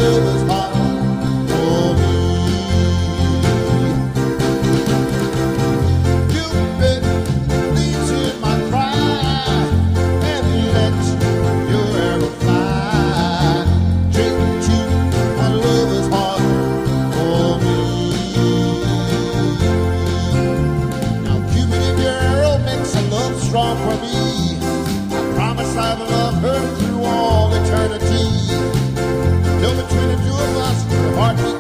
lover's heart for me. Cupid leaves in my cry and let your arrow fly straight to my lover's heart for me. Now Cupid, if your arrow makes a love strong for me, I promise I will love her through all eternity. Till between the two of us, the heartbeat